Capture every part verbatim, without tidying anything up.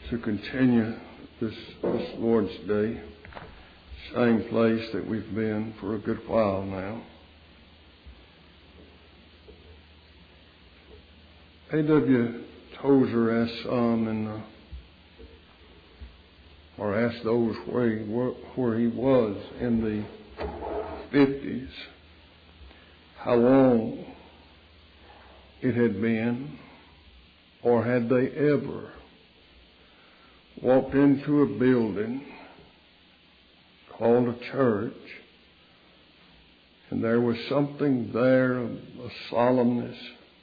to continue this, this Lord's Day, same place that we've been for a good while now. A W Tozer asked some in the, or asked those where he, where he was in the fifties, how long it had been, or had they ever walked into a building called a church, and there was something there of a solemnness,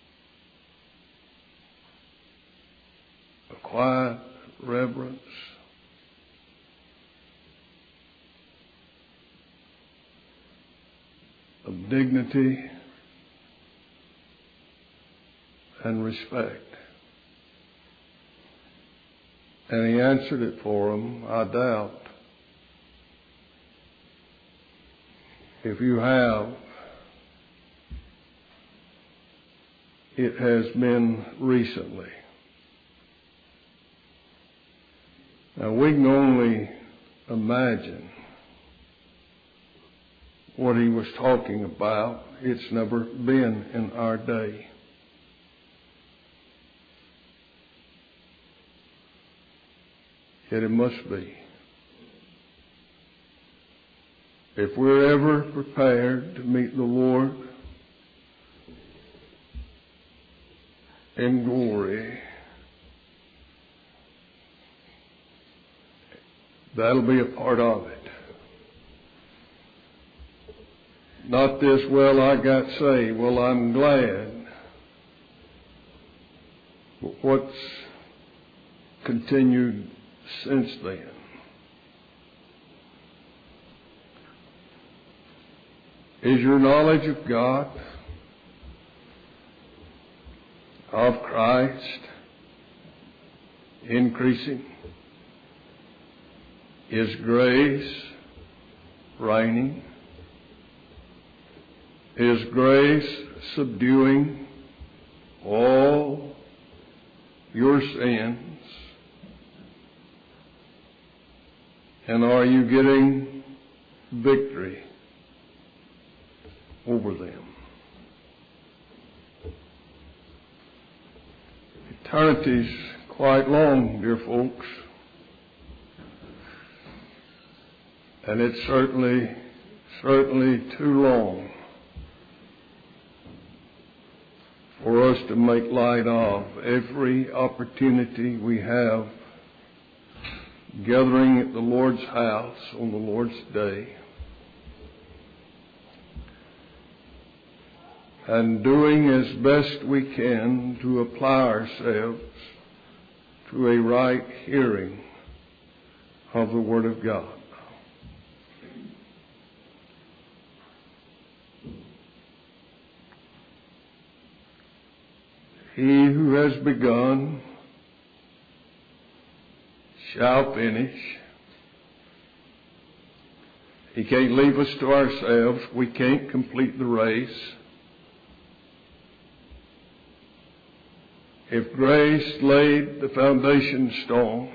a quiet reverence, of dignity and respect. And he answered it for them, I doubt. If you have, it has been recently. Now we can only imagine what he was talking about. It's never been in our day. Yet it must be. If we're ever prepared to meet the Lord in glory, that'll be a part of it. Not this, well, I got saved. Well, I'm glad. But what's continued since then? Is your knowledge of God, of Christ, increasing? Is grace reigning? Is grace subduing all your sins? And are you getting victory over them? Eternity's quite long, dear folks. And it's certainly, certainly too long for us to make light of every opportunity we have gathering at the Lord's house on the Lord's day and doing as best we can to apply ourselves to a right hearing of the Word of God. He who has begun shall finish. He can't leave us to ourselves. We can't complete the race. If grace laid the foundation stone,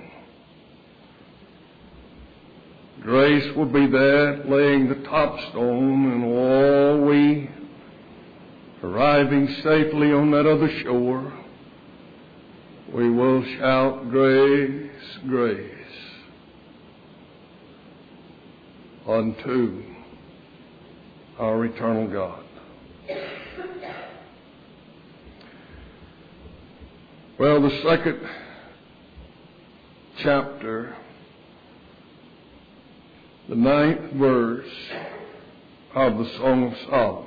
grace will be that laying the top stone, and all we arriving safely on that other shore, we will shout, grace, grace, unto our eternal God. Well, the second chapter, the ninth verse of the Song of Solomon.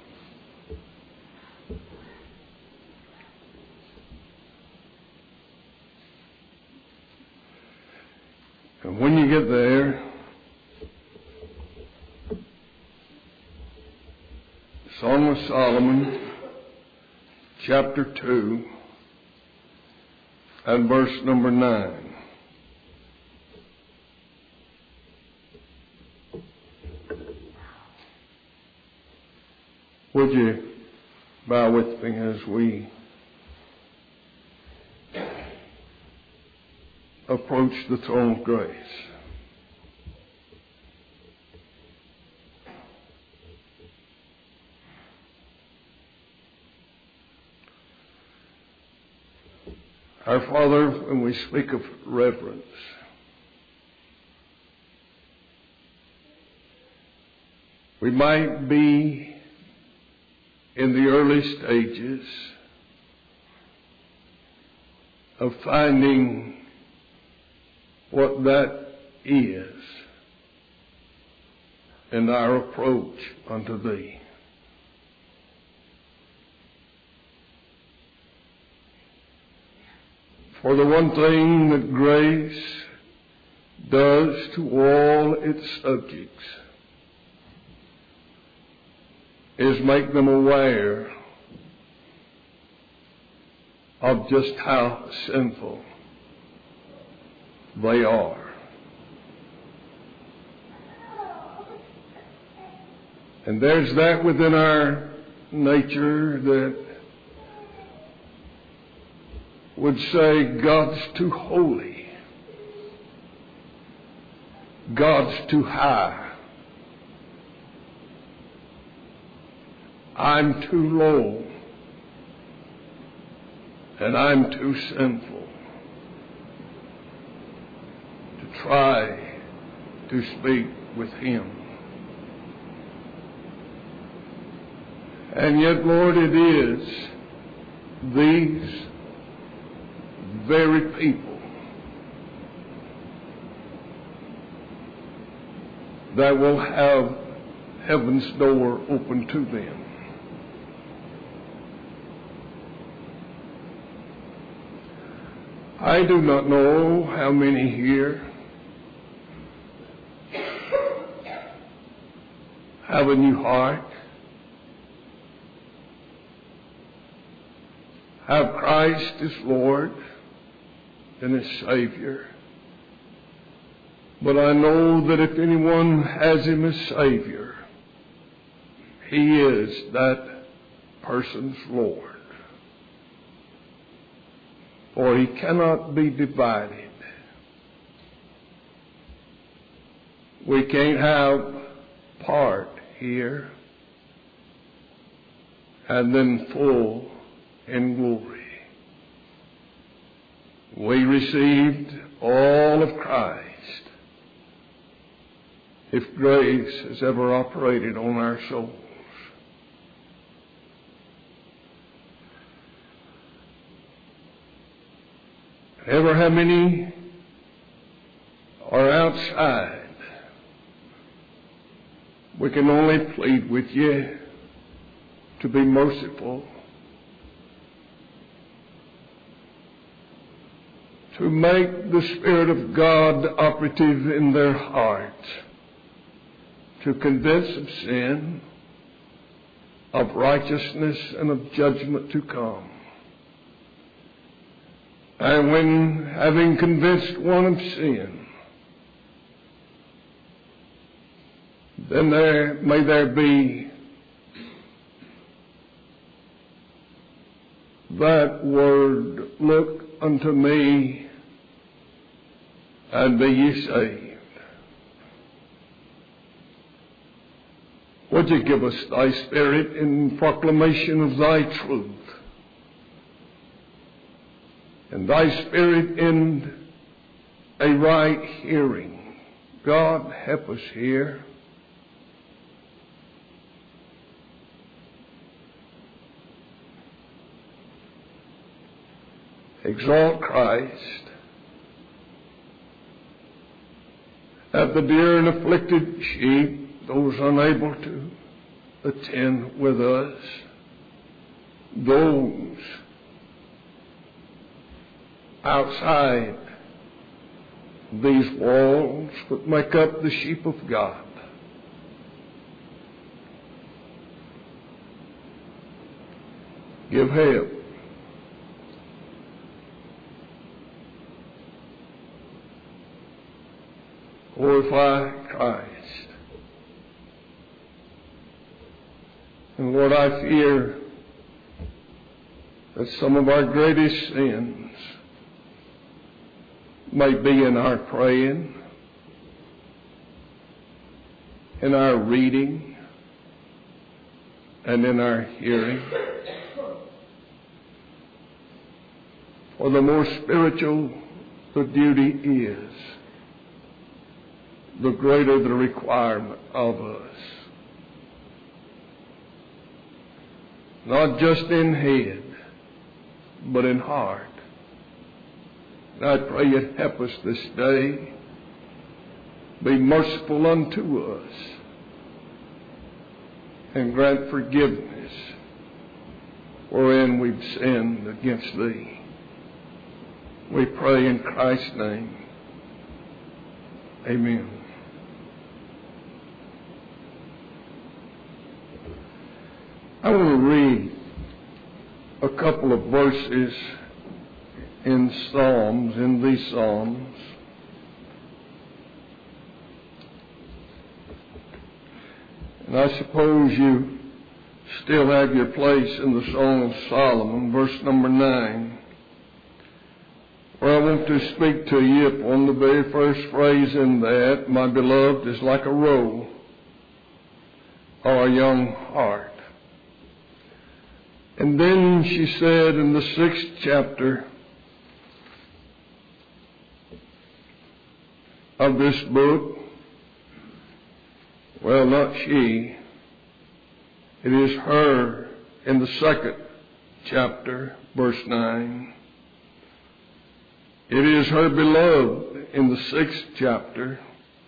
And when you get there, Song of Solomon, chapter two, and verse number nine. Would you bow with me as we approach the throne of grace. Our Father, when we speak of reverence, we might be in the early stages of finding what that is in our approach unto Thee. For the one thing that grace does to all its subjects is make them aware of just how sinful they are. And there's that within our nature that would say, God's too holy. God's too high. I'm too low. And I'm too sinful to try to speak with Him. And yet, Lord, it is these very people that will have heaven's door open to them. I do not know how many here have a new heart, have Christ as Lord and as Savior. But I know that if anyone has Him as Savior, He is that person's Lord. For He cannot be divided. We can't have part here and then full in glory. We received all of Christ if grace has ever operated on our souls. Ever how many are outside? We can only plead with you to be merciful, to make the Spirit of God operative in their hearts, to convince of sin, of righteousness, and of judgment to come. And when, having convinced one of sin, then there may there be that word, look unto me and be ye saved. Would you give us thy Spirit in proclamation of thy truth, and thy Spirit in a right hearing? God, help us here. Exalt Christ. Have the dear and afflicted sheep, those unable to attend with us, those outside these walls that make up the sheep of God. Give help. Glorify Christ. And Lord, I fear that some of our greatest sins may be in our praying, in our reading, and in our hearing. For the more spiritual the duty is, the greater the requirement of us. Not just in head, but in heart. And I pray you'd help us this day. Be merciful unto us and grant forgiveness wherein we've sinned against thee. We pray in Christ's name. Amen. I want to read a couple of verses in Psalms, in these Psalms. And I suppose you still have your place in the Song of Solomon, verse number nine, where I want to speak to you upon the very first phrase in that, my beloved is like a roe or a young hart. And then she said in the sixth chapter of this book, well, not she, it is her in the second chapter, verse nine. It is her beloved in the sixth chapter,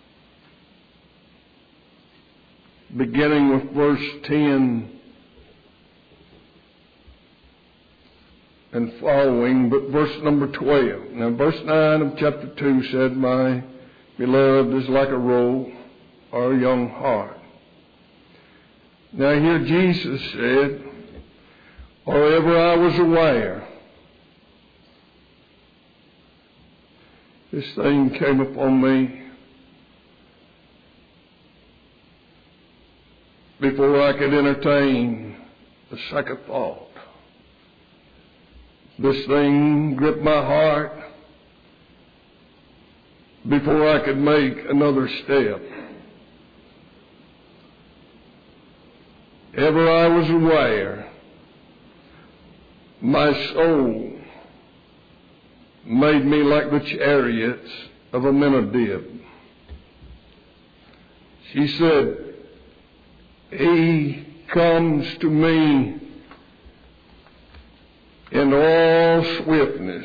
beginning with verse ten and following, but verse number twelve. Now, verse nine of chapter two said, my beloved is like a roe or a young hart. Now, here Jesus said, or ever I was aware, this thing came upon me before I could entertain the second thought. This thing gripped my heart before I could make another step. Ever I was aware, my soul made me like the chariots of Abinadab. She said, he comes to me in all swiftness.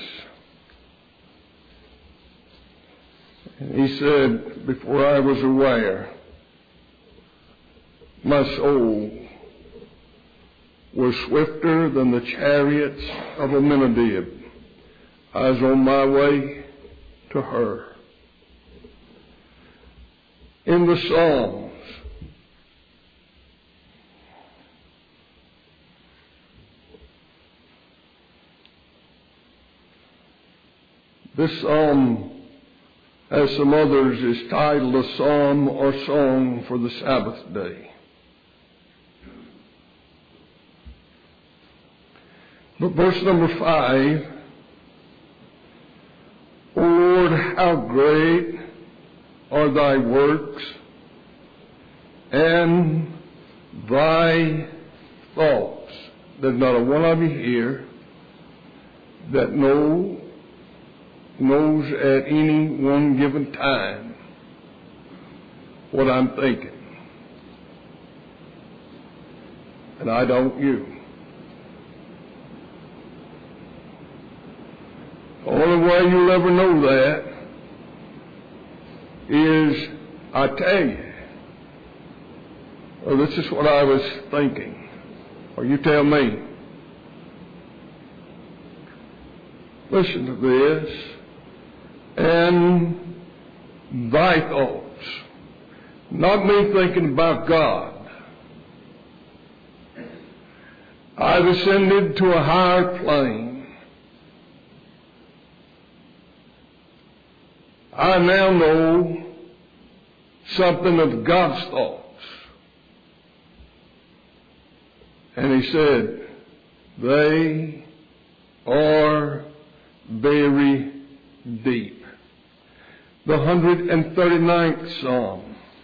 And he said, before I was aware, my soul was swifter than the chariots of Abinadab. I was on my way to her. In the Psalms, this psalm, as some others, is titled a psalm or song for the Sabbath day. But verse number five, O Lord, how great are thy works, and thy thoughts. There's not a one of you here that know, knows at any one given time what I'm thinking. And I don't you. The only way you'll ever know that is I tell you, well, this is what I was thinking, or you tell me. Listen to this. And thy thoughts, not me thinking about God. I've ascended to a higher plane. I now know something of God's thoughts. And he said, they are very deep. the one hundred thirty-ninth Psalm.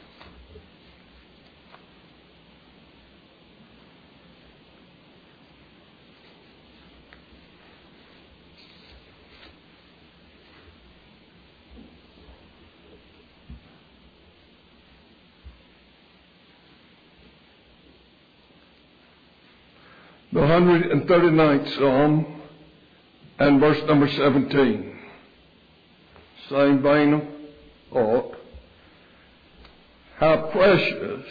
The one hundred thirty-ninth Psalm and verse number seventeen. Same vein of thought. How precious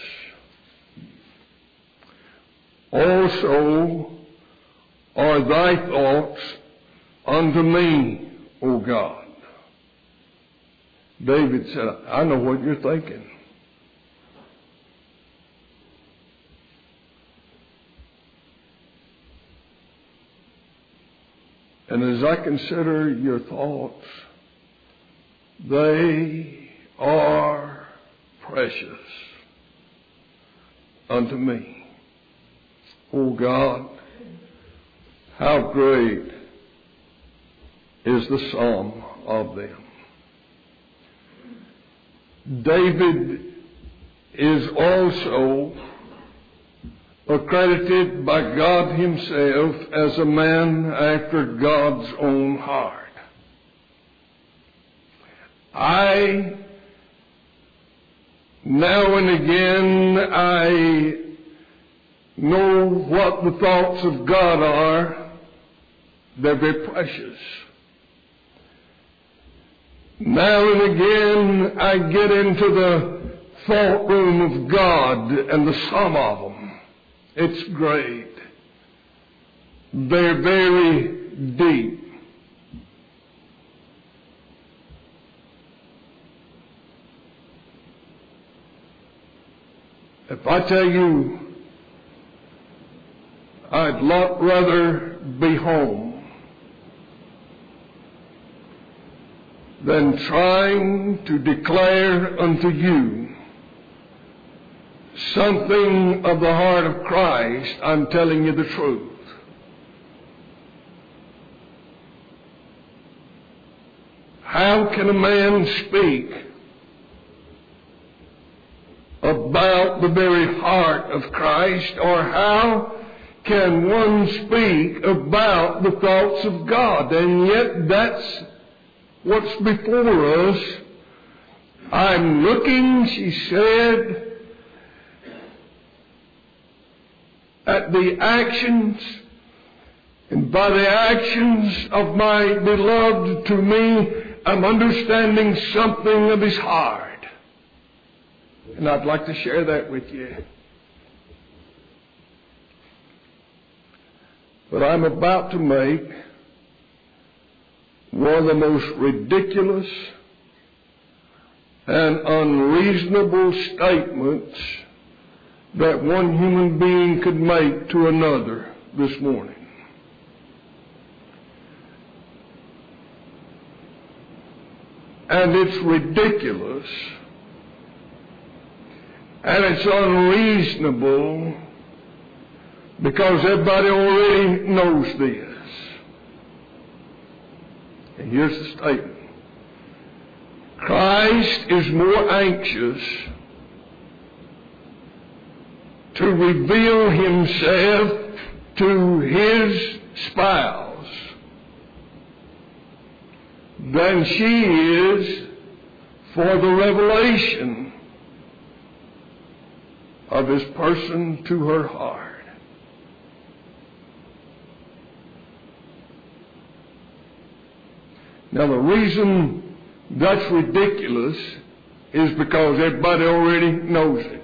also are thy thoughts unto me, O God. David said, I know what you're thinking. And as I consider your thoughts, they are precious unto me. O God, how great is the sum of them. David is also accredited by God himself as a man after God's own heart. I, now and again, I know what the thoughts of God are. They're very precious. Now and again, I get into the thought room of God and the sum of them. It's great. They're very deep. If I tell you I'd lot rather be home than trying to declare unto you something of the heart of Christ, I'm telling you the truth. How can a man speak about the very heart of Christ, or how can one speak about the thoughts of God? And yet that's what's before us. I'm looking, she said, at the actions, and by the actions of my beloved to me, I'm understanding something of his heart. And I'd like to share that with you. But I'm about to make one of the most ridiculous and unreasonable statements that one human being could make to another this morning. And it's ridiculous, and it's unreasonable, because everybody already knows this. And here's the statement. Christ is more anxious to reveal himself to his spouse than she is for the revelation of his person to her heart. Now, the reason that's ridiculous is because everybody already knows it.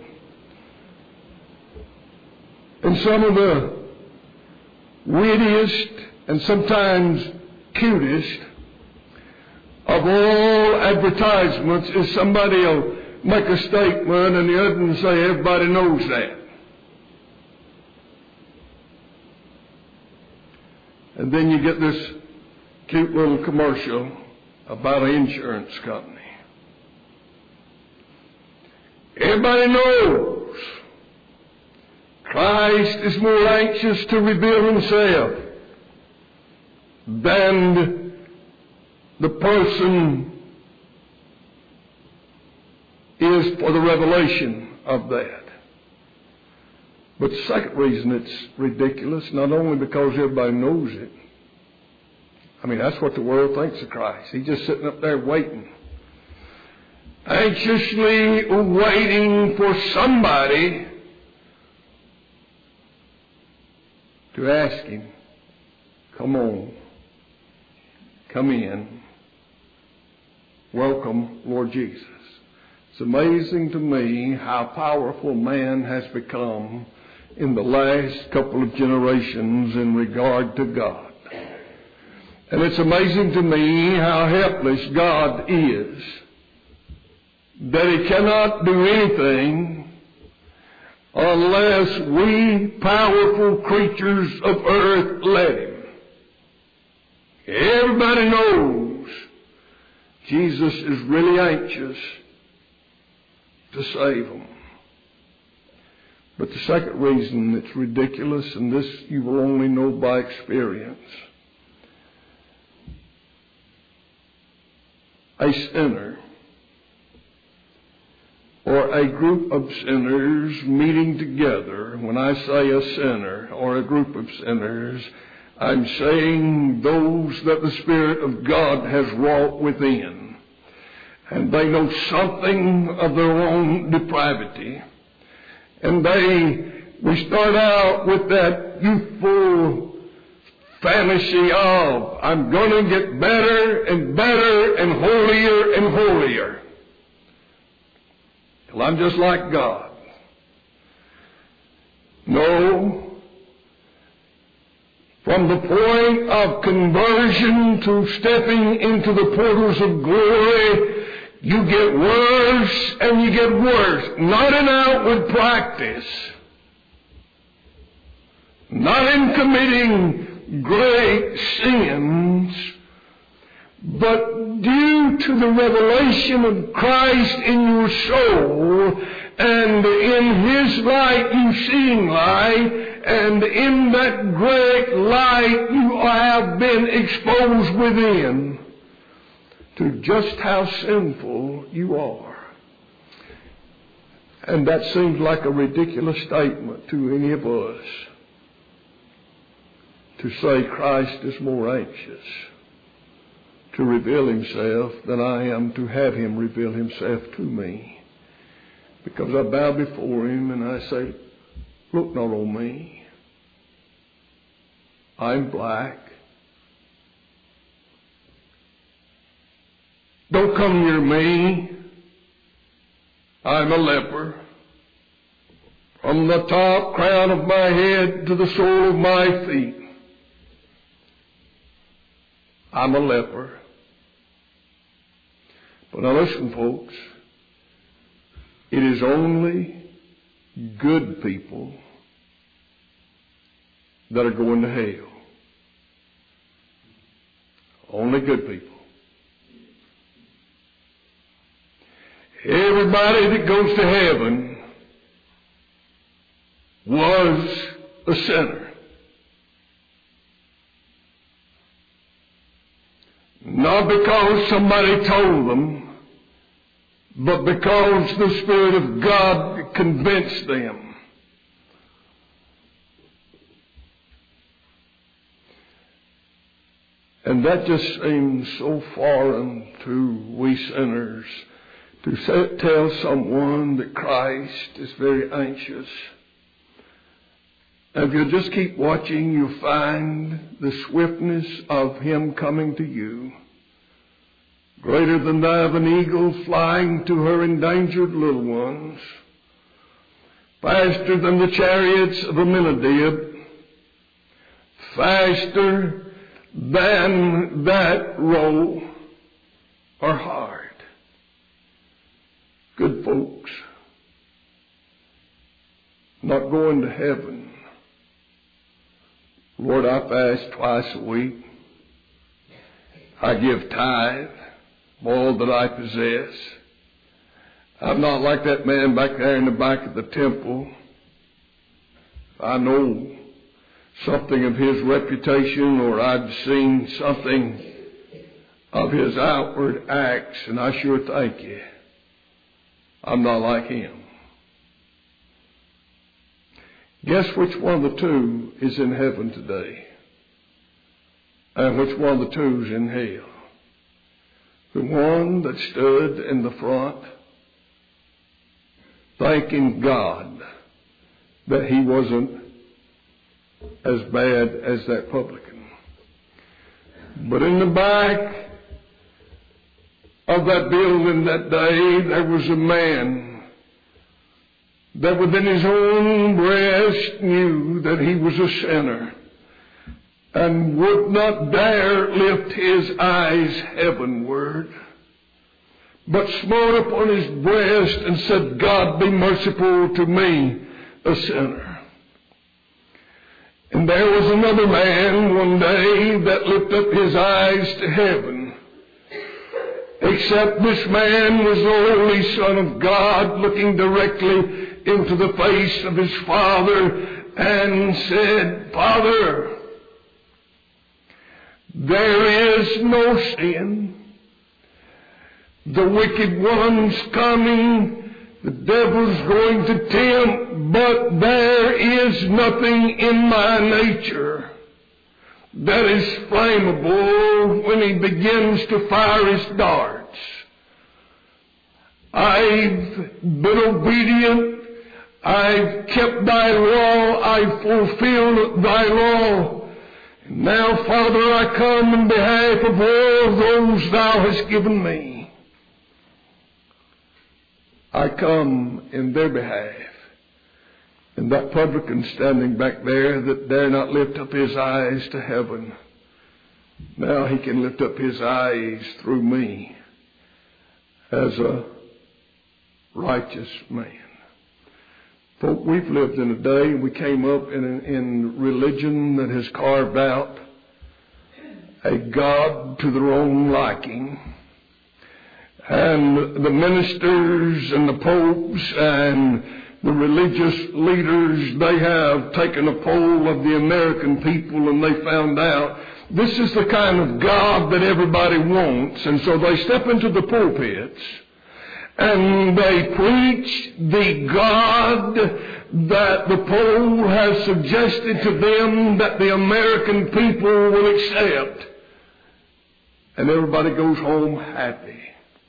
And some of the wittiest and sometimes cutest of all advertisements is somebody will make a statement and the other one say everybody knows that. And then you get this cute little commercial about an insurance company. Everybody knows Christ is more anxious to reveal himself than the person is for the revelation of that. But the second reason it's ridiculous, not only because everybody knows it. I mean, that's what the world thinks of Christ. He's just sitting up there waiting. Anxiously waiting for somebody to ask him, come on, come in, welcome, Lord Jesus. It's amazing to me how powerful man has become in the last couple of generations in regard to God. And it's amazing to me how helpless God is, that He cannot do anything unless we powerful creatures of earth let Him. Everybody knows Jesus is really anxious to save them. But the second reason it's ridiculous, and this you will only know by experience, a sinner or a group of sinners meeting together. When I say a sinner or a group of sinners, I'm saying those that the Spirit of God has wrought within. And they know something of their own depravity. And they, we start out with that youthful fantasy of, I'm going to get better and better and holier and holier. Till I'm just like God. No. From the point of conversion to stepping into the portals of glory, you get worse and you get worse. Not in outward practice. Not in committing great sins, but due to the revelation of Christ in your soul, and in His light you seeing light, and in that great light you have been exposed within to just how sinful you are. And that seems like a ridiculous statement to any of us, to say Christ is more anxious to reveal Himself than I am to have Him reveal Himself to me. Because I bow before Him and I say, look not on me. I'm black. Don't come near me. I'm a leper. From the top crown of my head to the sole of my feet, I'm a leper. But now listen, folks. It is only good people that are going to hell. Only good people. Everybody that goes to heaven was a sinner. Not because somebody told them, but because the Spirit of God convinced them. And that just seems so foreign to we sinners, to say, tell someone that Christ is very anxious. And if you'll just keep watching, you'll find the swiftness of Him coming to you. Greater than that of an eagle flying to her endangered little ones. Faster than the chariots of Amminadab. Faster than that row or hard. Good folks, not going to heaven. Lord, I fast twice a week. I give tithe of all that I possess. I'm not like that man back there in the back of the temple. I know something of his reputation, or I've seen something of his outward acts, and I sure thank you. I'm not like him. Guess which one of the two is in heaven today? And which one of the two is in hell? The one that stood in the front thanking God that he wasn't as bad as that publican. But in the back of that building that day, there was a man that within his own breast knew that he was a sinner and would not dare lift his eyes heavenward, but smote upon his breast and said, God, be merciful to me, a sinner. And there was another man one day that lifted up his eyes to heaven, except this man was the Holy Son of God, looking directly into the face of his Father and said, Father, there is no sin. The wicked one's coming. The devil's going to tempt. But there is nothing in my nature that is flammable when he begins to fire his darts. I've been obedient. I've kept thy law. I've fulfilled thy law. Now, Father, I come in behalf of all those thou hast given me. I come in their behalf. And that publican standing back there that dare not lift up his eyes to heaven, now he can lift up his eyes through me as a righteous man. Folk, we've lived in a day, we came up in, in religion that has carved out a God to their own liking. And the ministers and the popes and the religious leaders, they have taken a poll of the American people and they found out this is the kind of God that everybody wants. And so they step into the pulpits and they preach the God that the poll has suggested to them that the American people will accept. And everybody goes home happy.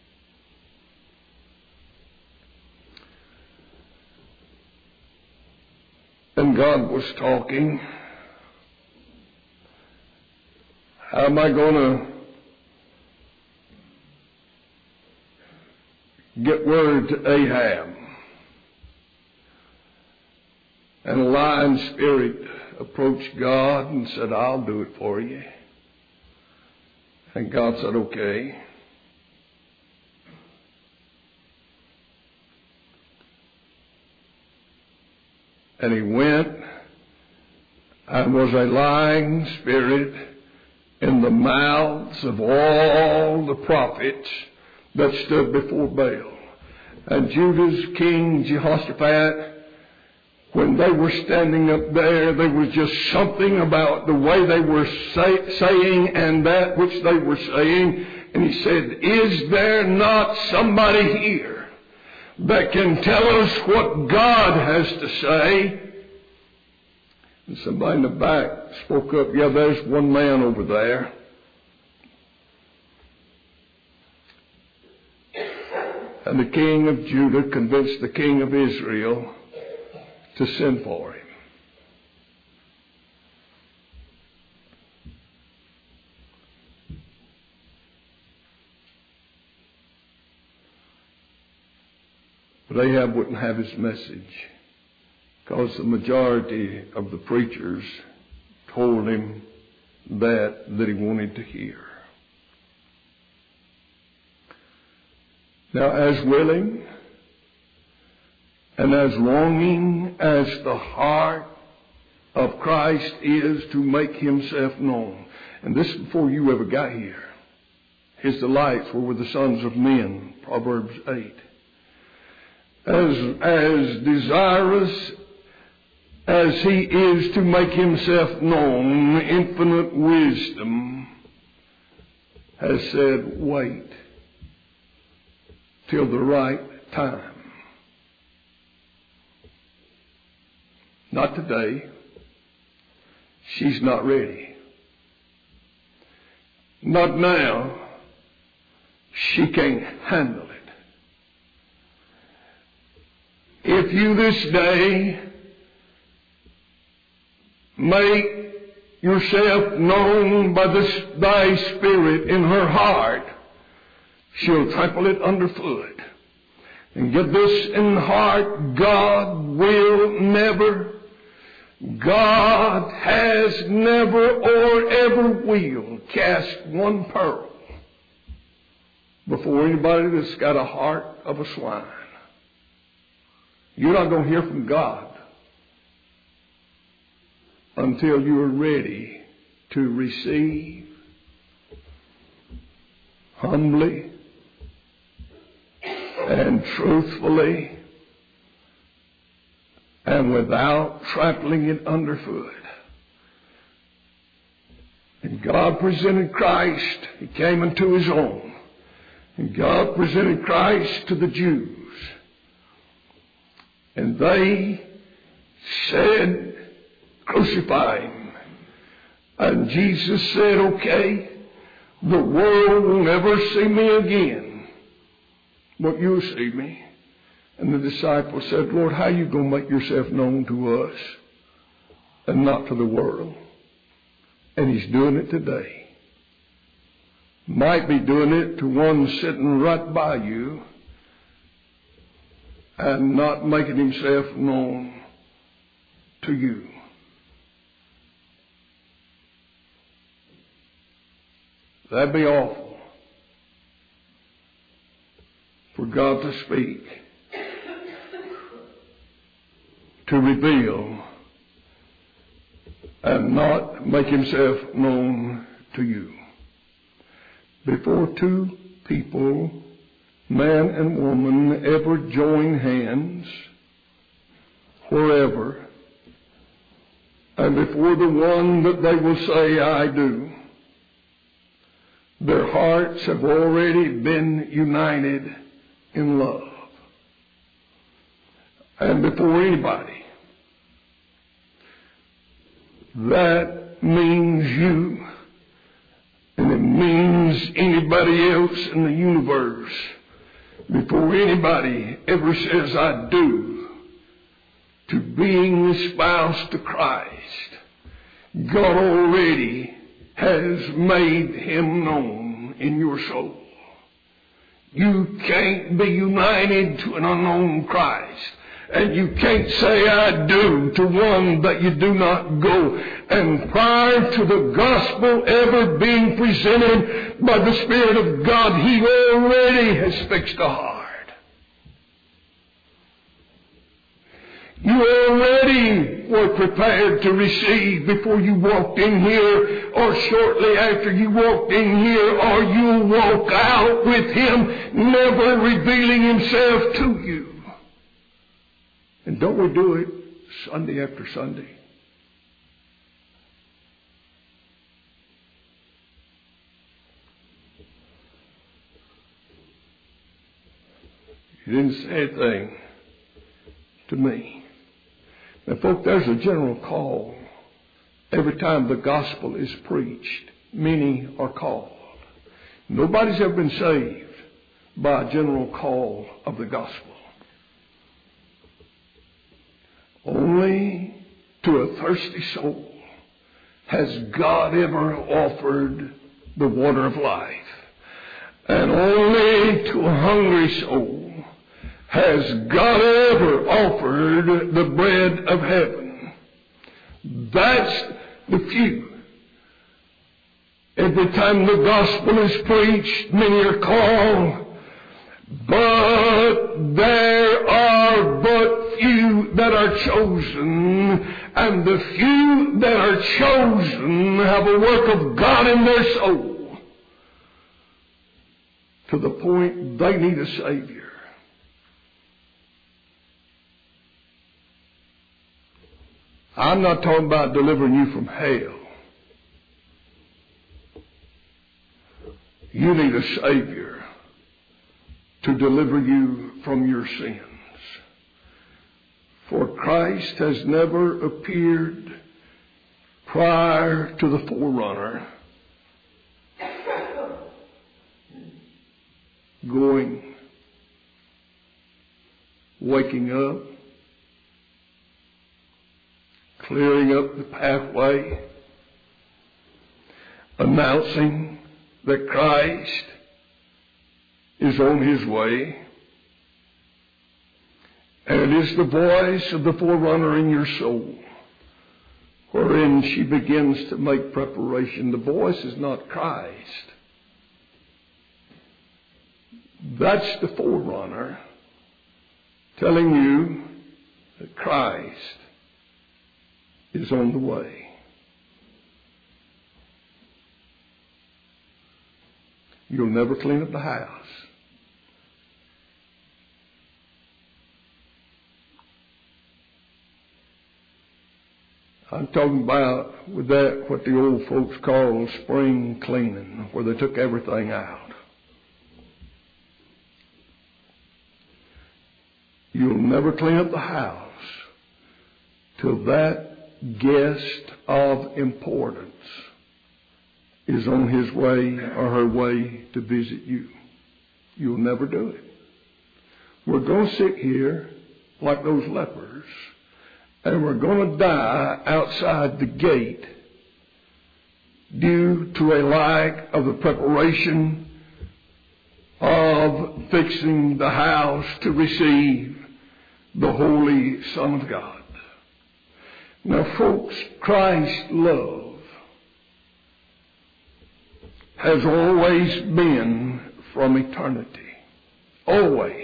And God was talking. How am I going to get word to Ahab? And a lying spirit approached God and said, I'll do it for you. And God said, okay. And he went and was a lying spirit in the mouths of all the prophets that stood before Baal. And Judah's king Jehoshaphat, when they were standing up there, there was just something about the way they were say, saying and that which they were saying. And he said, is there not somebody here that can tell us what God has to say? And somebody in the back spoke up, yeah, there's one man over there. And the king of Judah convinced the king of Israel to send for him. But Ahab wouldn't have his message because the majority of the preachers told him that that he wanted to hear. Now, as willing and as longing as the heart of Christ is to make himself known, and this is before you ever got here, his delights were with the sons of men, Proverbs eight. As, as desirous as he is to make himself known, infinite wisdom has said, wait till the right time. Not today. She's not ready. Not now. She can't handle it. If you this day make yourself known by this, thy Spirit in her heart, she'll trample it underfoot. And get this in the heart, God will never, God has never or ever will cast one pearl before anybody that's got a heart of a swine. You're not going to hear from God until you are ready to receive humbly and truthfully and without trampling it underfoot. And God presented Christ. He came unto his own. And God presented Christ to the Jews. And they said, crucify him. And Jesus said, okay, the world will never see me again, but you'll see me. And the disciples said, Lord, how are you going to make yourself known to us and not to the world? And he's doing it today. Might be doing it to one sitting right by you and not making himself known to you. That'd be awful for God to speak, to reveal, and not make himself known to you. Before two people, man and woman, ever join hands, wherever, and before the one that they will say, I do, their hearts have already been united in love. And before anybody, that means you, and it means anybody else in the universe. Before anybody ever says, I do, to being espoused to Christ, God already has made him known in your soul. You can't be united to an unknown Christ. And you can't say, I do, to one that you do not go. And prior to the gospel ever being presented by the Spirit of God, he already has fixed a heart. You already were prepared to receive before you walked in here, or shortly after you walked in here, or you'll walk out with him, never revealing himself to you. And don't we do it Sunday after Sunday? You didn't say anything to me. Now, folks, there's a general call every time the gospel is preached. Many are called. Nobody's ever been saved by a general call of the gospel. Only to a thirsty soul has God ever offered the water of life. And only to a hungry soul has God ever offered the bread of heaven. That's the few. Every time the gospel is preached, many are called, but there are but few that are chosen, and the few that are chosen have a work of God in their soul to the point they need a Savior. I'm not talking about delivering you from hell. You need a Savior to deliver you from your sins, For Christ has never appeared prior to the forerunner, going, waking up, clearing up the pathway, announcing that Christ is on his way. And it is the voice of the forerunner in your soul, wherein she begins to make preparation. The voice is not Christ. That's the forerunner telling you that Christ is on the way. You'll never clean up the house. I'm talking about with that what the old folks call spring cleaning, where they took everything out. You'll never clean up the house till that guest of importance is on his way or her way to visit you. You'll never do it. We're going to sit here like those lepers, and we're going to die outside the gate due to a lack of the preparation of fixing the house to receive the Holy Son of God. Now, folks, Christ's love has always been from eternity. Always.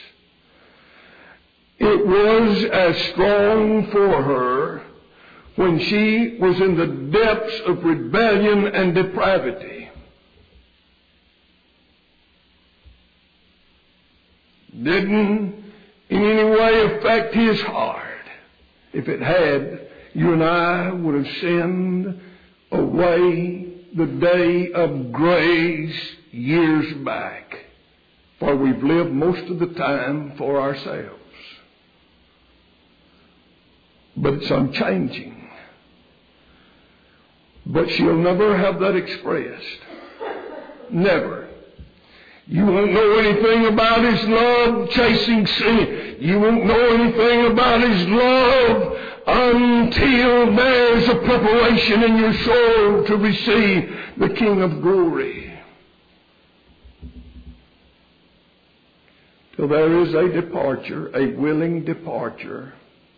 It was as strong for her when she was in the depths of rebellion and depravity. Didn't in any way affect his heart. If it had, you and I would have sinned away the day of grace years back. For we've lived most of the time for ourselves. But it's unchanging. But she'll never have that expressed. Never. You won't know anything about his love chasing sin. You won't know anything about his love until there's a preparation in your soul to receive the King of glory. Till there is a departure, a willing departure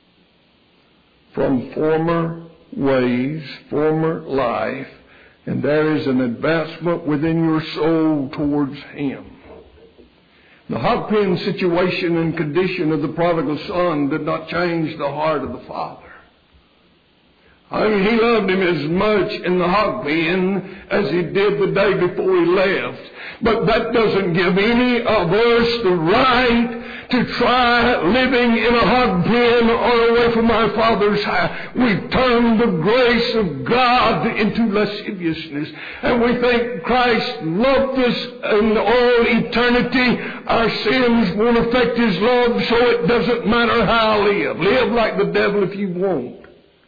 from former ways, former life, and there is an advancement within your soul towards him. The hog pen situation and condition of the prodigal son did not change the heart of the father. I mean, he loved him as much in the hog pen as he did the day before he left. But that doesn't give any of us the right to try living in a hog pen or away from our Father's house. We've turned the grace of God into lasciviousness. And we think Christ loved us in all eternity. Our sins won't affect his love, so it doesn't matter how I live. Live like the devil if you want.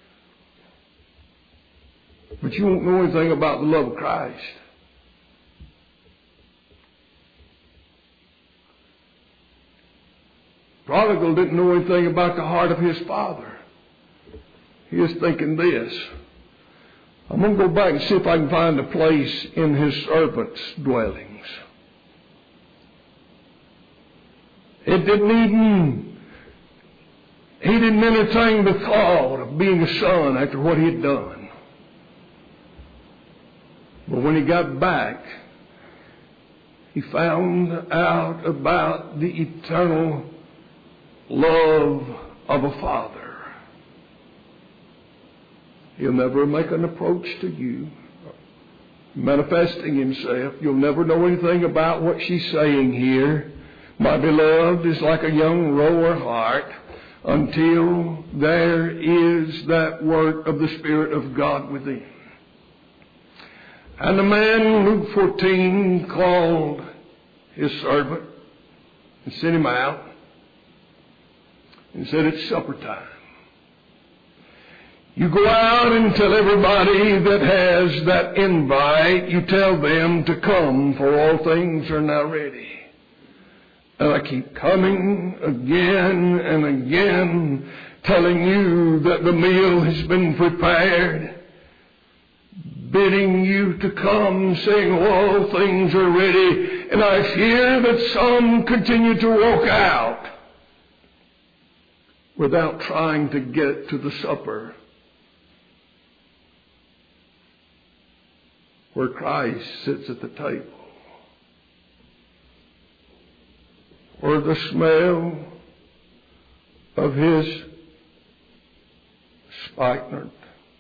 But you won't know anything about the love of Christ. Prodigal didn't know anything about the heart of his father. He was thinking this: I'm going to go back and see if I can find a place in his servants' dwellings. It didn't even, he didn't entertain the thought of being a son after what he had done. But when he got back, he found out about the eternal love of a father. He'll never make an approach to you, manifesting himself. You'll never know anything about what she's saying here. My beloved is like a young roe or hart until there is that work of the Spirit of God within. And the man, Luke fourteen, called his servant and sent him out. and said, it's supper time. You go out and tell everybody that has that invite, you tell them to come, for all things are now ready. And I keep coming again and again, telling you that the meal has been prepared, bidding you to come, saying all things are ready. And I fear that some continue to walk out without trying to get to the supper where Christ sits at the table, or the smell of His spikenard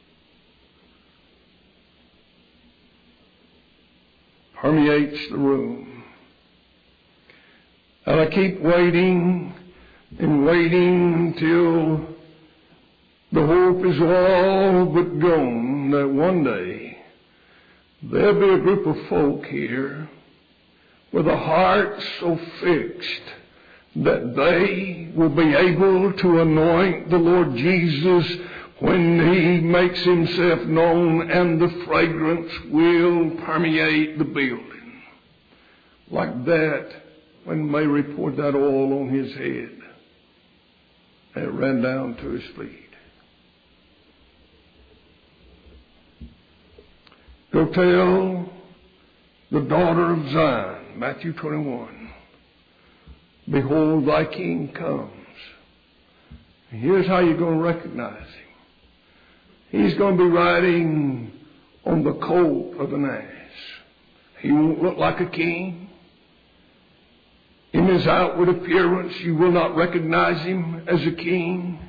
permeates the room. And I keep waiting and waiting until the hope is all but gone that one day there'll be a group of folk here with a heart so fixed that they will be able to anoint the Lord Jesus when He makes Himself known, and the fragrance will permeate the building. Like that, when Mary poured that oil on His head, and it ran down to His feet. Go tell the daughter of Zion, Matthew twenty-one, behold, thy King comes. And here's how you're going to recognize Him. He's going to be riding on the colt of an ass. He won't look like a king. In His outward appearance, you will not recognize Him as a king.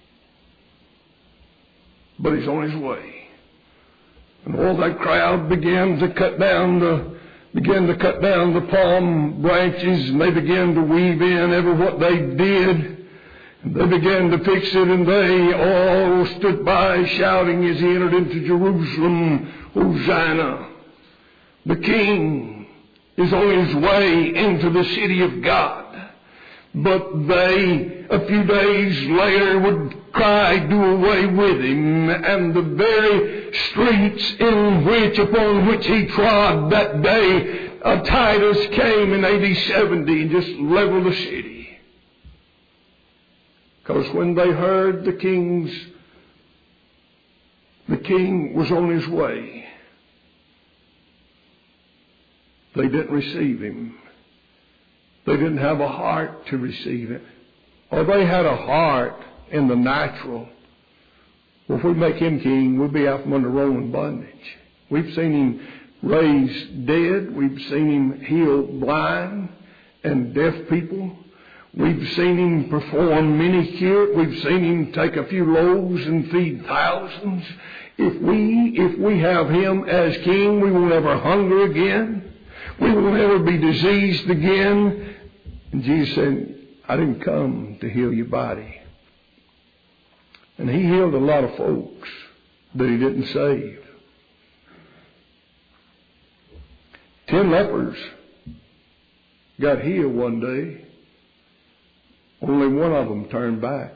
But He's on His way. And all that crowd began to cut down the began to cut down the palm branches, and they began to weave in every what they did. And they began to fix it, and they all stood by shouting as He entered into Jerusalem, Hosanna. The King is on His way into the city of God. But they, a few days later, would cry, do away with Him. And the very streets in which, upon which He trod that day, uh, Titus came in A D seventy and just leveled the city. Because when they heard the king's, the king was on his way, they didn't receive Him. They didn't have a heart to receive it. Or they had a heart in the natural. Well, if we make Him king, we'll be out from under Roman bondage. We've seen Him raise dead. We've seen Him heal blind and deaf people. We've seen Him perform many cures. We've seen Him take a few loaves and feed thousands. If we, if we have Him as king, we will never hunger again. We will never be diseased again. And Jesus said, I didn't come to heal your body. And He healed a lot of folks that He didn't save. Ten lepers got healed one day. Only one of them turned back.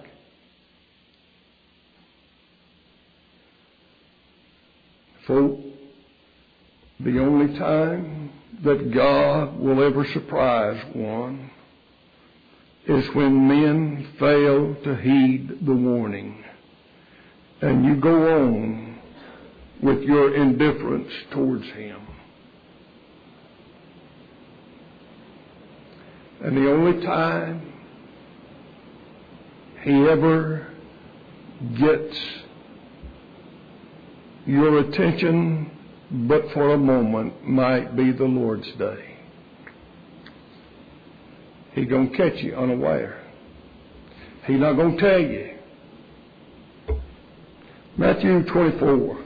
Folk, the only time that God will ever surprise one is when men fail to heed the warning. And you go on with your indifference towards Him. And the only time He ever gets your attention, but for a moment, might be the Lord's Day. He's going to catch you unaware. He's not going to tell you. Matthew twenty-four.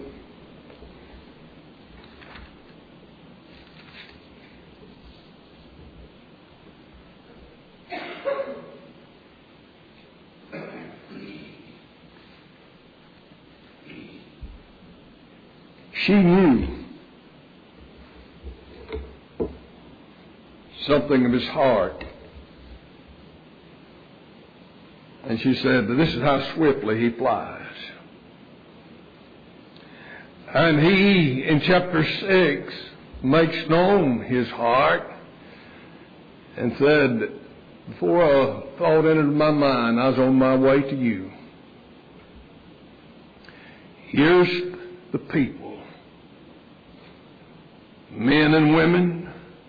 She knew something of His heart. And she said, this is how swiftly he flies. And he, in chapter six, makes known his heart and said, before a thought entered my mind, I was on my way to you. Here's the people, men and women,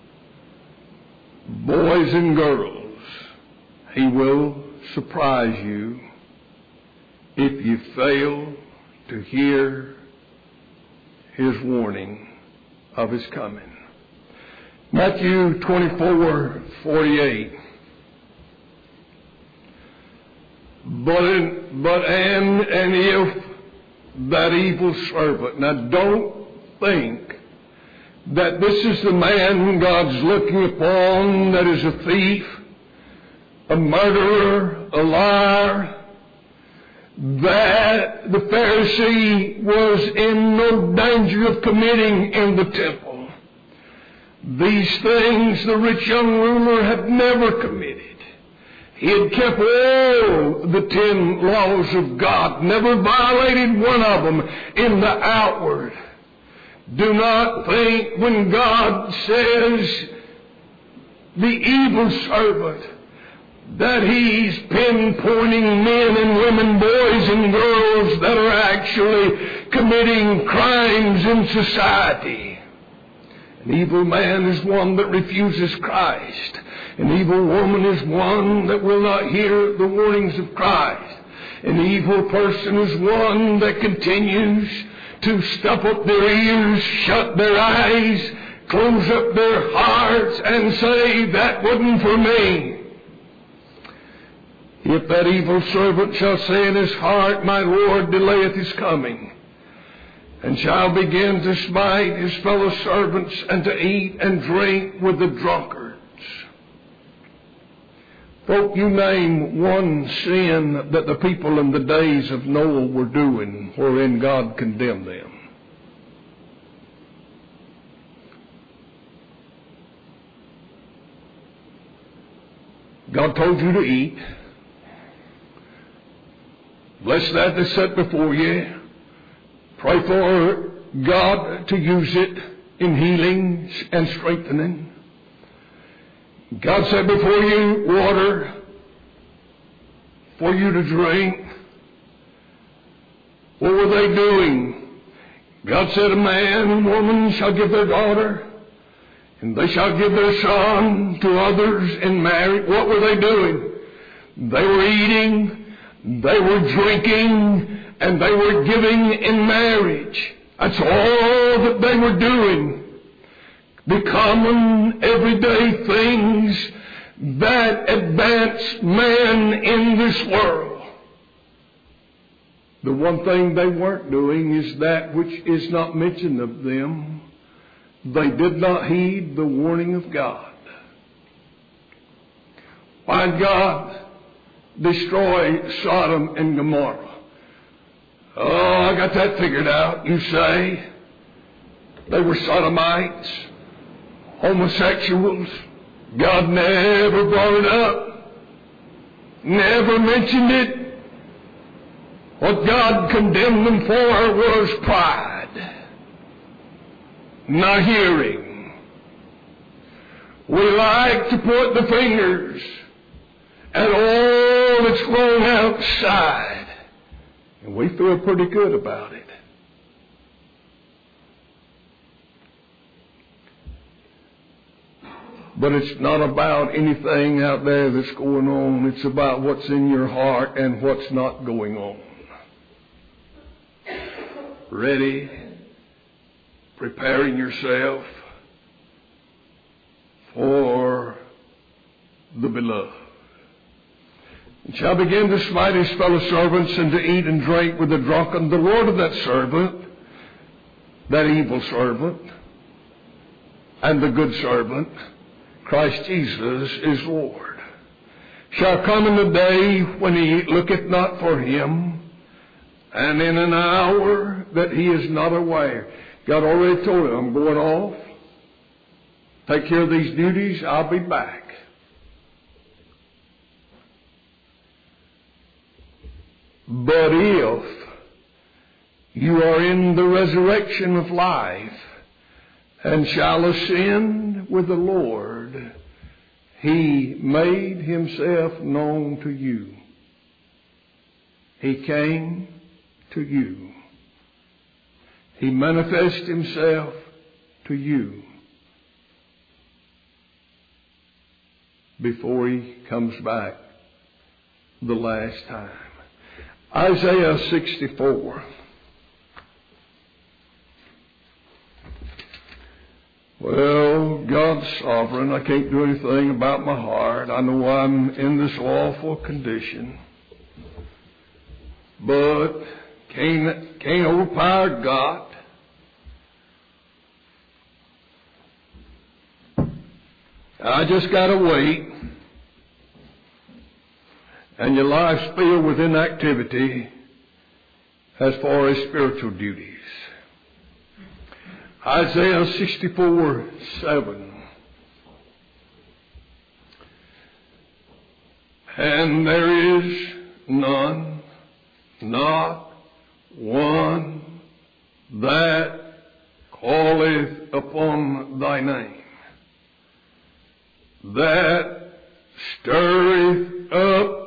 boys and girls. He will surprise you if you fail to hear his warning of his coming. Matthew twenty-four forty-eight. But, in, but and, and if that evil servant, now don't think that this is the man God's looking upon that is a thief, a murderer, a liar, that the Pharisee was in no danger of committing in the temple. These things the rich young ruler had never committed. He had kept all the ten laws of God, never violated one of them in the outward. Do not think when God says the evil servant that he's pinpointing men and women, boys and girls that are actually committing crimes in society. An evil man is one that refuses Christ. An evil woman is one that will not hear the warnings of Christ. An evil person is one that continues to stop up their ears, shut their eyes, close up their hearts, and say, that wasn't for me. If that evil servant shall say in his heart, my Lord delayeth his coming, and shall begin to smite his fellow servants, and to eat and drink with the drunkards. Folk, you name one sin that the people in the days of Noah were doing wherein God condemned them. God told you to eat. Bless that that's set before you. Pray for God to use it in healing and strengthening. God said before you water for you to drink. What were they doing? God said a man and woman shall give their daughter, and they shall give their son to others in marriage. What were they doing? They were eating, they were drinking, and they were giving in marriage. That's all that they were doing. The common, everyday things that advance man in this world. The one thing they weren't doing is that which is not mentioned of them. They did not heed the warning of God. Why did God destroy Sodom and Gomorrah? Oh, I got that figured out, you say. They were sodomites, homosexuals. God never brought it up, never mentioned it. What God condemned them for was pride, not hearing. We like to point the fingers at all that's going outside, and we feel pretty good about it. But it's not about anything out there that's going on. It's about what's in your heart and what's not going on. Ready, preparing yourself for the beloved. And shall begin to smite his fellow servants, and to eat and drink with the drunken. The Lord of that servant, that evil servant, and the good servant, Christ Jesus is Lord, shall come in the day when he looketh not for him, and in an hour that he is not aware. God already told him, I'm going off. Take care of these duties. I'll be back. But if you are in the resurrection of life and shall ascend with the Lord, He made Himself known to you. He came to you. He manifested Himself to you before He comes back the last time. Isaiah sixty-four. Well, God's sovereign. I can't do anything about my heart. I know I'm in this awful condition. But can't, can't overpower God. I just got to wait. And your life's filled with inactivity as far as spiritual duties. Isaiah sixty-four seven. And there is none, not one, that calleth upon thy name, that stirreth up.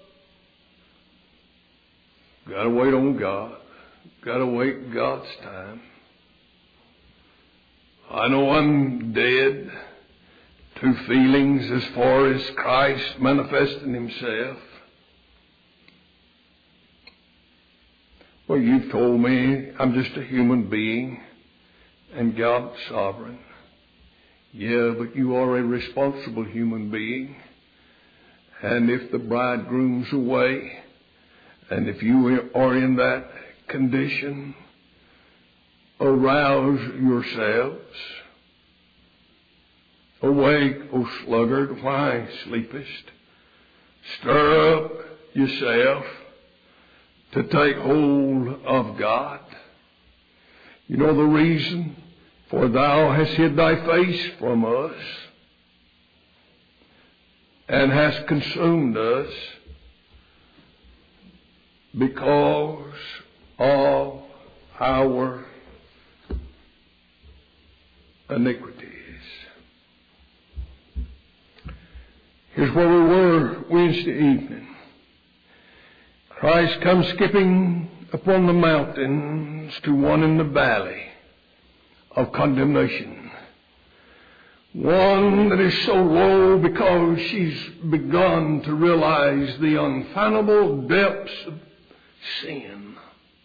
Gotta wait on God. Gotta wait God's time. I know I'm dead to feelings as far as Christ manifesting Himself. Well, you've told me I'm just a human being and God's sovereign. Yeah, but you are a responsible human being. And if the bridegroom's away, and if you are in that condition, arouse yourselves. Awake, O sluggard, why sleepest? Stir up yourself to take hold of God. You know the reason? For thou hast hid thy face from us and hast consumed us because of our iniquities. Here's where we were Wednesday evening. Christ comes skipping upon the mountains to one in the valley of condemnation. One that is so low because she's begun to realize the unfathomable depths of sin,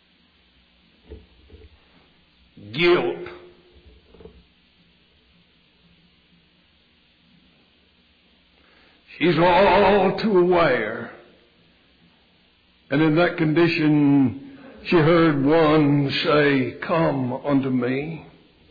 guilt, she's all too aware. And in that condition, she heard one say, "Come unto me."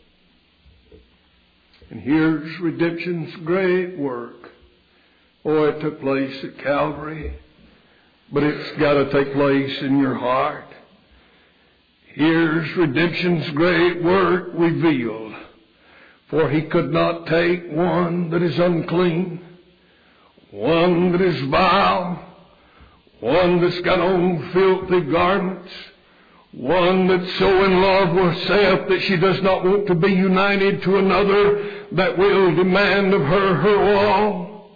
And here's redemption's great work. Oh, it took place at Calvary, but it's got to take place in your heart. Here's redemption's great work revealed. For He could not take one that is unclean, one that is vile, one that's got on filthy garments, one that's so in love with self that she does not want to be united to another that will demand of her her all.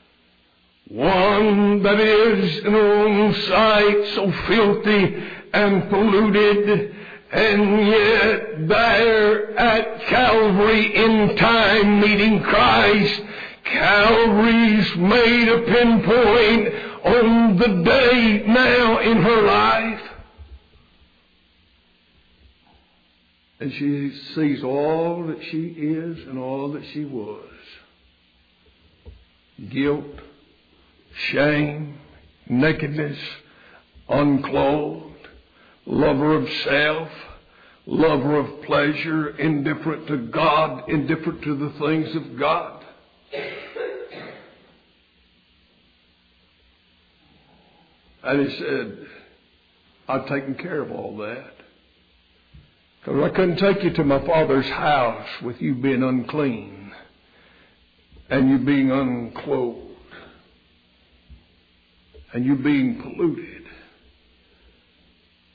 One that is in her own sight so filthy and polluted, and yet there at Calvary in time meeting Christ, Calvary's made a pinpoint on the day now in her life. And she sees all that she is and all that she was. Guilt, shame, nakedness, unclothed, lover of self, lover of pleasure, indifferent to God, indifferent to the things of God. And He said, I've taken care of all that. Because I couldn't take you to my Father's house with you being unclean and you being unclothed and you being polluted.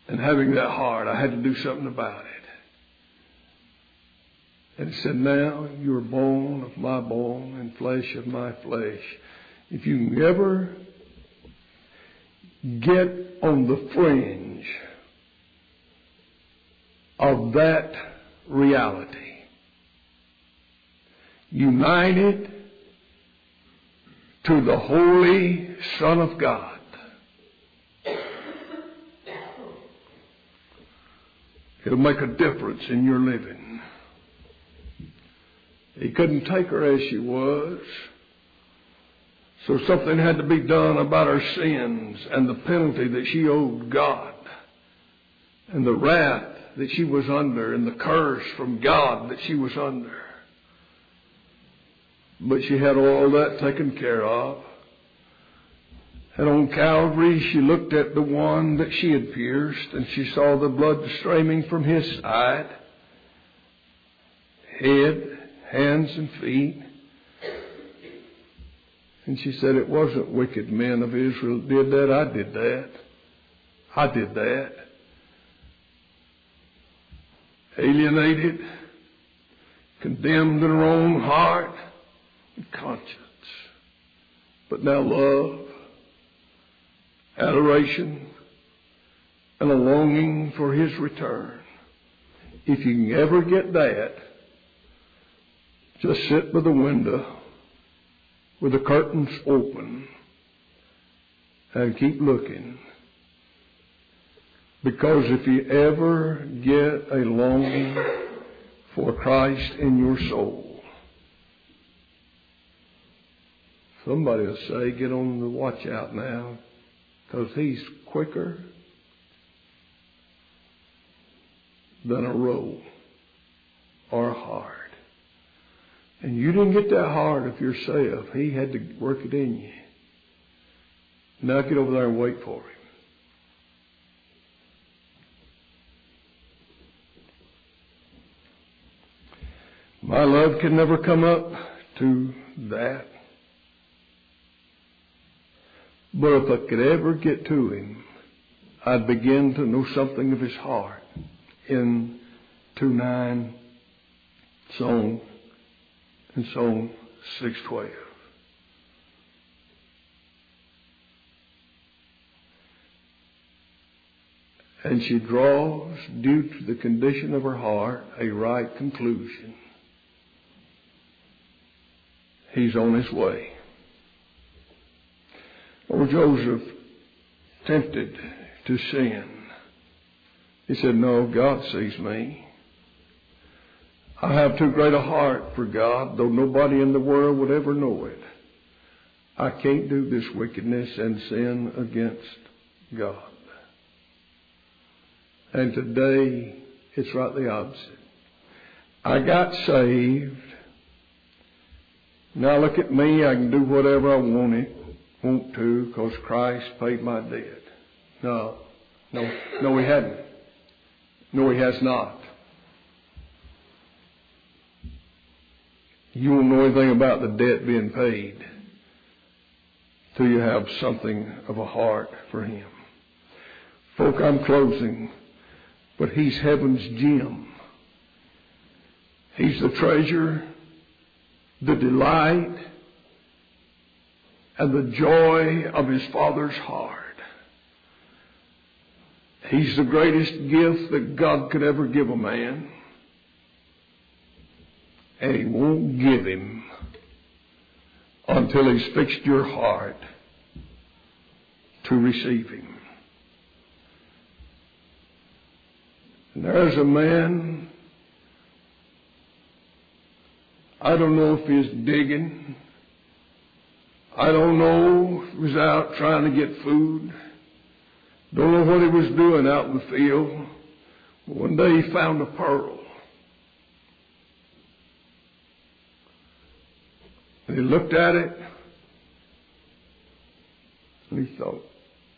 And having that heart, I had to do something about it. And he said, now you are bone of my bone and flesh of my flesh. If you can ever get on the fringe of that reality, united to the Holy Son of God, it'll make a difference in your living. He couldn't take her as she was. So something had to be done about her sins and the penalty that she owed God and the wrath that she was under and the curse from God that she was under. But she had all that taken care of. And on Calvary, she looked at the one that she had pierced, and she saw the blood streaming from his side, head, hands, and feet. And she said, it wasn't wicked men of Israel that did that. I did that. I did that. Alienated, condemned in her own heart and conscience. But now love, adoration, and a longing for his return. If you can ever get that, just sit by the window with the curtains open and keep looking. Because if you ever get a longing for Christ in your soul, somebody will say, get on the watch out now, because he's quicker than a roe or a hart. And you didn't get that hard of yourself. He had to work it in you. Now get over there and wait for him. My love can never come up to that. But if I could ever get to him, I'd begin to know something of his heart in two nine song and song six twelve. And she draws, due to the condition of her heart, a right conclusion. He's on his way. Old Joseph, tempted to sin, he said, no, God sees me. I have too great a heart for God, though nobody in the world would ever know it. I can't do this wickedness and sin against God. And today, it's right the opposite. I got saved. Now look at me, I can do whatever I want it, want to, because Christ paid my debt. No, no, no, he hadn't. No, he has not. You won't know anything about the debt being paid till you have something of a heart for him. Folk, I'm closing, but he's heaven's gem. He's the treasure, the delight, and the joy of his Father's heart. He's the greatest gift that God could ever give a man. And he won't give him until he's fixed your heart to receive him. And there's a man, I don't know if he's digging. I don't know if he was out trying to get food. Don't know what he was doing out in the field. But one day he found a pearl. And he looked at it, and he thought,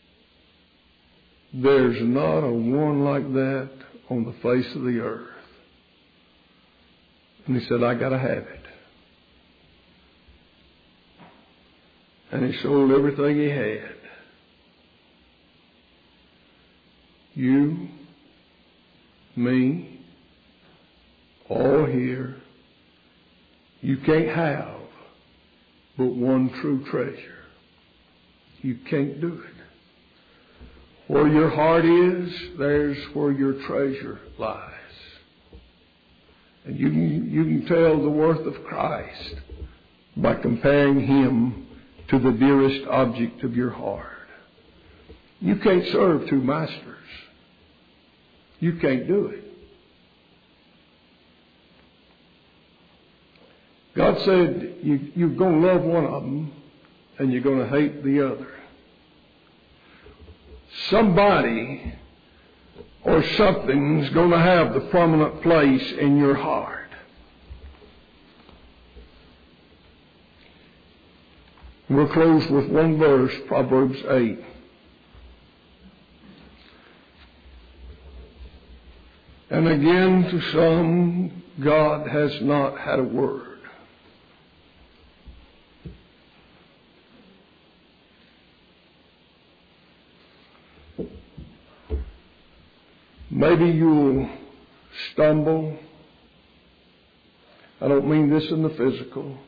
there's not a one like that on the face of the earth. And he said, I got to have it. And he sold everything he had. You, me, all here, you can't have but one true treasure. You can't do it. Where your heart is, there's where your treasure lies. And you can, you can tell the worth of Christ by comparing Him to the dearest object of your heart. You can't serve two masters. You can't do it. God said you, you're going to love one of them and you're going to hate the other. Somebody or something's going to have the prominent place in your heart. We'll close with one verse, Proverbs eight. And again, to some, God has not had a word. Maybe you'll stumble. I don't mean this in the physical,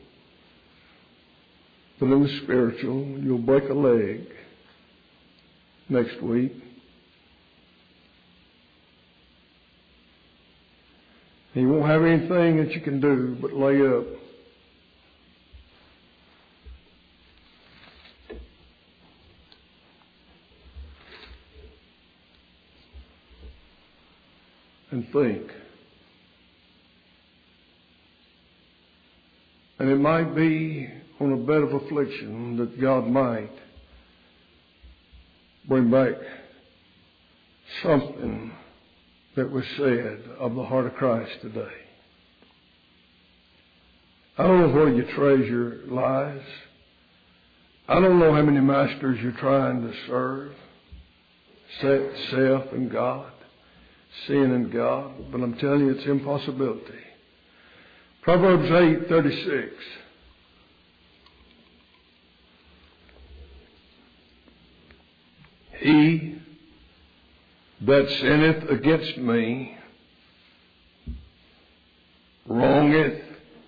but in the spiritual. You'll break a leg next week. And you won't have anything that you can do but lay up. And think. And it might be on a bed of affliction that God might bring back something that was said of the heart of Christ today. I don't know where your treasure lies. I don't know how many masters you're trying to serve. Self and God. Sin and God. But I'm telling you, it's impossibility. Proverbs eight thirty-six. He that sinneth against me wrongeth,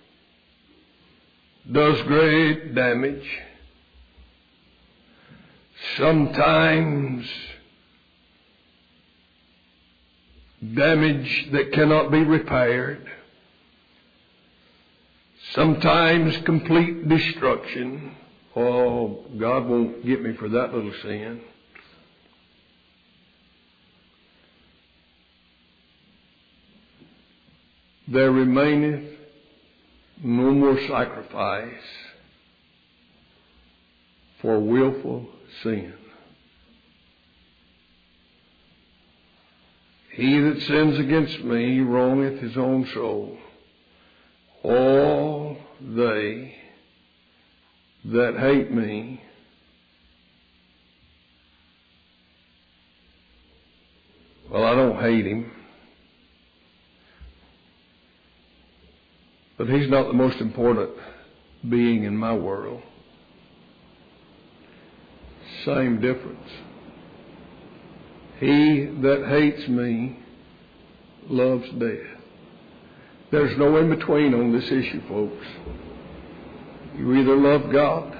does great damage. Sometimes damage that cannot be repaired. Sometimes complete destruction. Oh, God won't get me for that little sin. There remaineth no more sacrifice for willful sin. He that sins against me wrongeth his own soul. All they that hate me well, I don't hate him. But he's not the most important being in my world. Same difference. He that hates me loves death. There's no in between on this issue, folks. You either love God,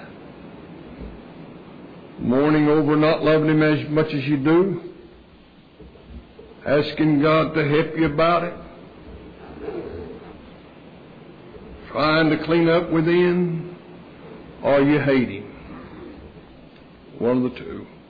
mourning over not loving Him as much as you do, asking God to help you about it, trying to clean up within, or you hate Him. One of the two.